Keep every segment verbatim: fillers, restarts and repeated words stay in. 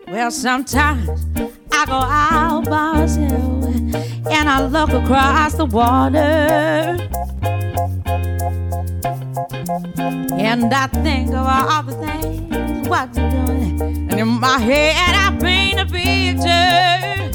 Well, sometimes I go out by myself and I look across the water, and I think of all the things what you're doing, and in my head I paint a picture.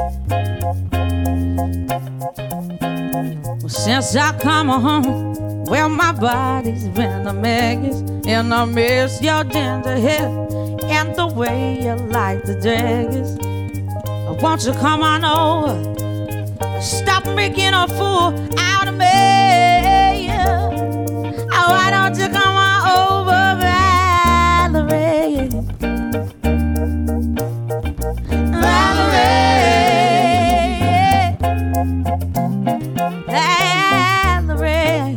Well, since I come home, well, my body's been a mess, and I miss your ginger hair and the way you like the dress. Won't you come on over? Stop making a fool out of me. Oh, why don't you come on over, Valerie? Valerie, Valerie,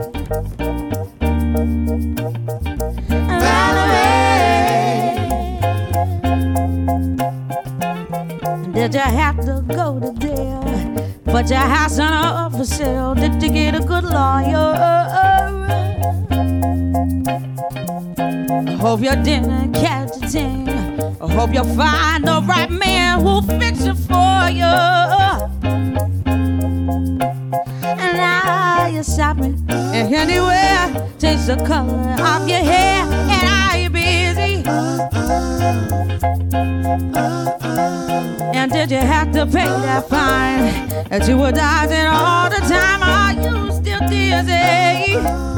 Valerie. Did you have to go to jail? But your house on up for sale. Did you get a good lawyer? I hope you didn't catch a thing. I hope you find the right man who'll fix it for you. And now you're shopping and anywhere, change the color of your hair. And are you busy? And did you have to pay that fine that you were dodging all the time? Are you still dizzy?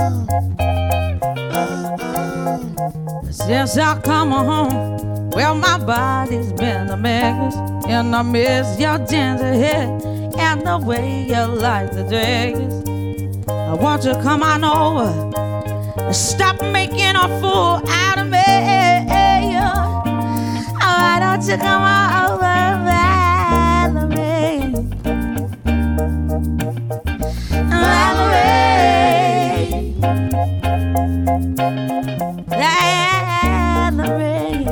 Since I come home, well, my body's been a mess, and I miss your ginger hair and the way you like the dress. I want you to come on over and stop making a fool out of me. Why don't you come on over, Valerie? Valerie, Valerie,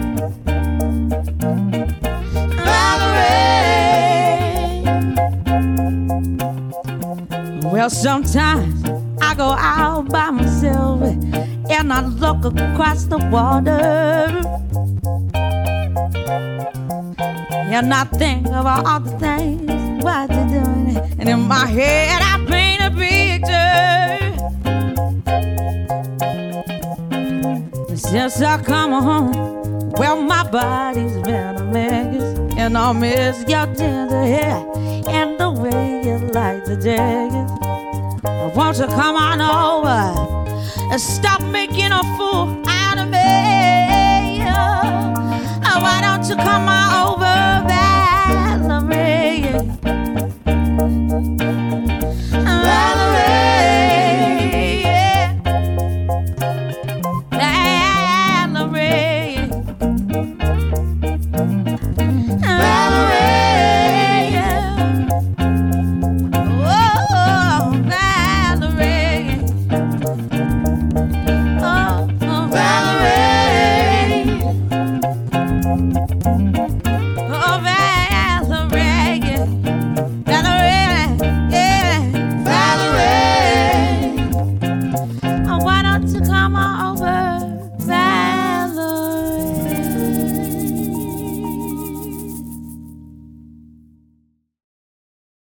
Valerie. Well, sometimes I go out by myself and I look across the water, and I think about all the things what you're doing, and in my head I paint a picture. Since I come home, well, my body's been a mess, and I miss your ginger hair and the way you like the dress. Won't you come on over and stop making a fool out of me?